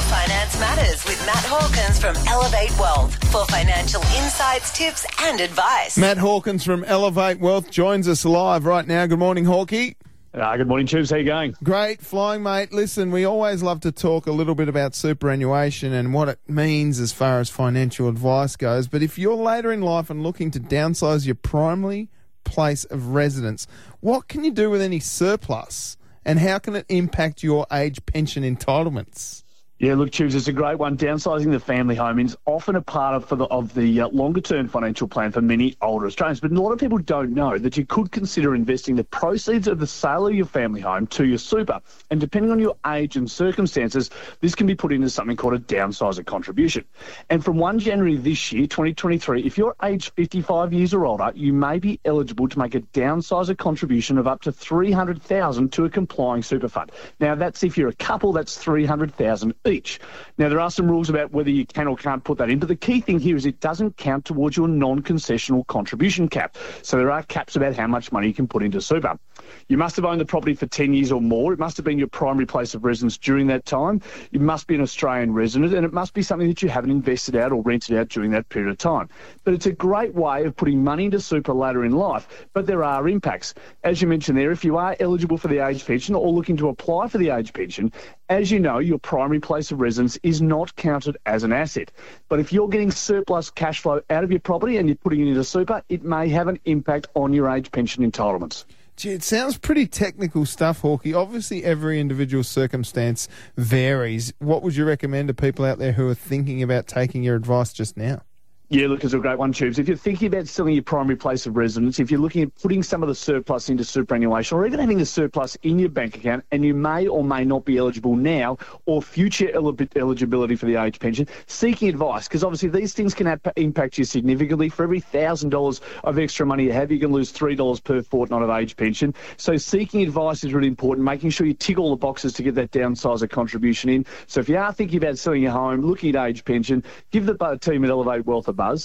Your Finance Matters with Matt Hawkins from Elevate Wealth for financial insights, tips and advice. Matt Hawkins from Elevate Wealth joins us live right now. Good morning, Hawkie. Good morning, Tubes. How you going? Great, flying, mate. Listen, we always love to talk a little bit about superannuation and what it means as far as financial advice goes. But if you're later in life and looking to downsize your primary place of residence, what can you do with any surplus? And how can it impact your age pension entitlements? Yeah, look, Tubes, it's a great one. Downsizing the family home is often a part of the longer-term financial plan for many older Australians. But a lot of people don't know that you could consider investing the proceeds of the sale of your family home to your super. And depending on your age and circumstances, this can be put into something called a downsizer contribution. And from 1 January this year, 2023, if you're aged 55 years or older, you may be eligible to make a downsizer contribution of up to $300,000 to a complying super fund. Now, that's if you're a couple, that's $300,000 each. Now, there are some rules about whether you can or can't put that in, but the key thing here is it doesn't count towards your non-concessional contribution cap. So there are caps about how much money you can put into super. You must have owned the property for 10 years or more. It must have been your primary place of residence during that time. You must be an Australian resident, and it must be something that you haven't invested out or rented out during that period of time. But it's a great way of putting money into super later in life, but there are impacts. As you mentioned there, if you are eligible for the age pension or looking to apply for the age pension, as you know, your primary place of residence is not counted as an asset. But if you're getting surplus cash flow out of your property and you're putting it into super, it may have an impact on your age pension entitlements. Gee, it sounds pretty technical stuff, Hawkie. Obviously, every individual circumstance varies. What would you recommend to people out there who are thinking about taking your advice just now? Yeah, look, it's a great one, Tubes. If you're thinking about selling your primary place of residence, if you're looking at putting some of the surplus into superannuation or even having the surplus in your bank account and you may or may not be eligible now or future eligibility for the age pension, seeking advice, because obviously these things can impact you significantly. For every $1,000 of extra money you have, you can lose $3 per fortnight of age pension. So seeking advice is really important, making sure you tick all the boxes to get that downsizer contribution in. So if you are thinking about selling your home, looking at age pension, give the team at Elevate Wealth a buzz,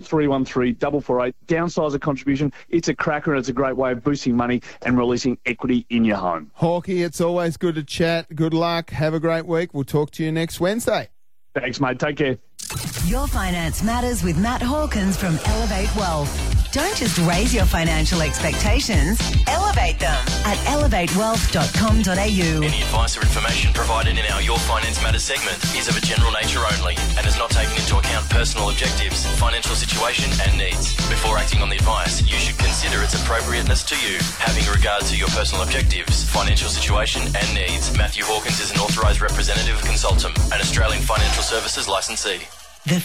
62-313-448, downsizer contribution. It's a cracker and it's a great way of boosting money and releasing equity in your home. Hawkie, it's always good to chat. Good luck. Have a great week. We'll talk to you next Wednesday. Thanks, mate. Take care. Your Finance Matters with Matt Hawkins from Elevate Wealth. Don't just raise your financial expectations, elevate them at elevatewealth.com.au. Any advice or information provided in our Your Finance Matters segment is of a general nature only and is not taken into account personal objectives, financial situation and needs. Before acting on the advice, you should consider its appropriateness to you, having regard to your personal objectives, financial situation and needs. Matthew Hawkins is an authorised representative consultant, an Australian Financial Services licensee.